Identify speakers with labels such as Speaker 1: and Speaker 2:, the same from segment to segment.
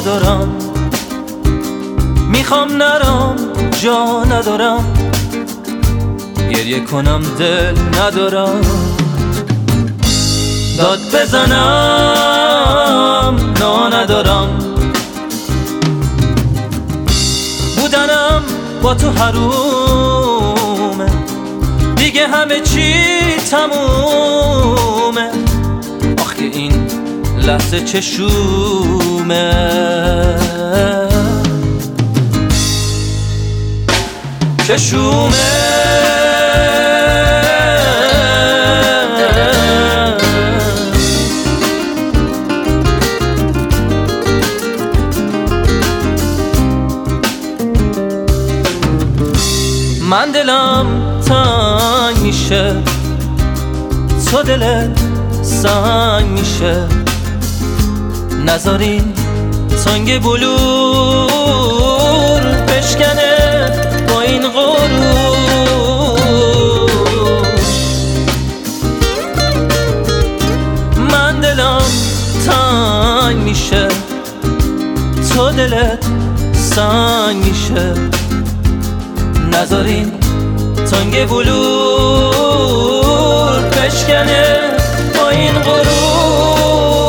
Speaker 1: ندارم، میخوام نرم جا ندارم، گریه کنم دل ندارم، داد بزنم نا ندارم، بودنم با تو حرومه، دیگه همه چی تمومه، آخ که این لحظه چشومه، چشومه. من دلم تنگ میشه، تو دلت سنگ میشه، نذارین تنگ بلور بشکنه با این غرور. من دلم تنگ میشه، تو دلت سنگ میشه، نذارین تنگ بلور بشکنه با این غرور.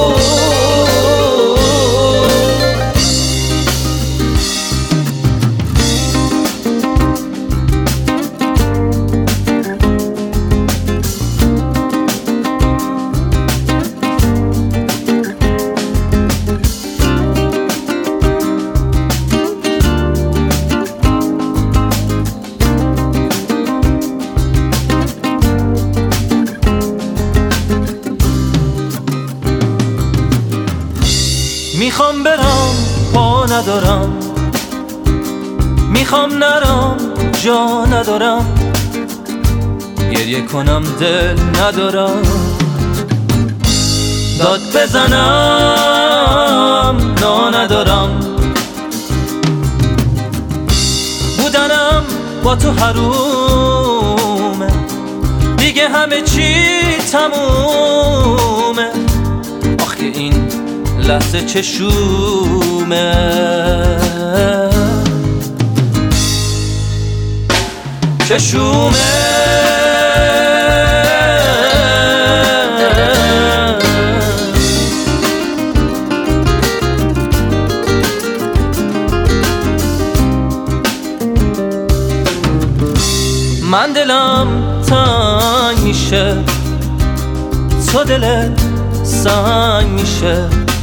Speaker 1: میخوام برم پا ندارم، میخوام نرم جا ندارم، گریه کنم دل ندارم، داد بزنم نا ندارم، بودنم با تو حرومه، دیگه همه چی تمومه، آخ که این لحظه چشومه، چشومه. من دلم تنگ میشه، تو دلت سنگ میشه،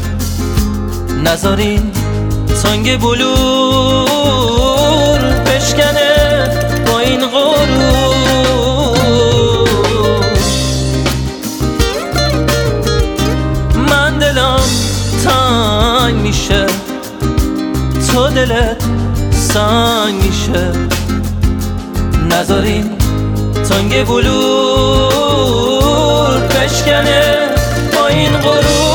Speaker 1: نذارین تنگ بلور بشکنه با این غرور. من دلم تنگ میشه، تو دلت سنگ میشه، نذارین تنگ بلور بشکنه با این غرور.